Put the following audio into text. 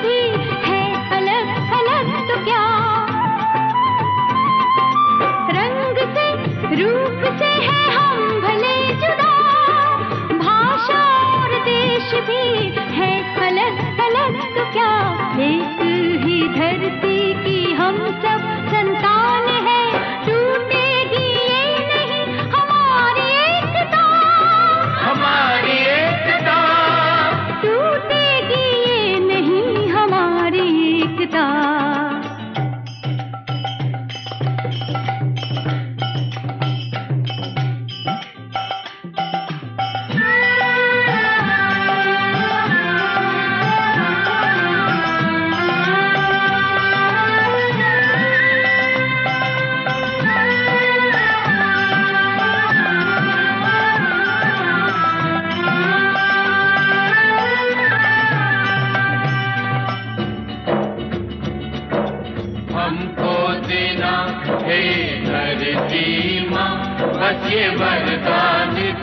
भी है अलग अलग तो क्या, रंग से रूप से है हम भले जुदा, भाषा और देश भी है अलग अलग तो क्या, एक ही धरती की हम सब संतान है, टूटेगी ये नहीं हमारी एकता, हमारी एकता टूटेगी ये नहीं हमारी एकता। हमको देना हे धरती माँ, बस ये वरदान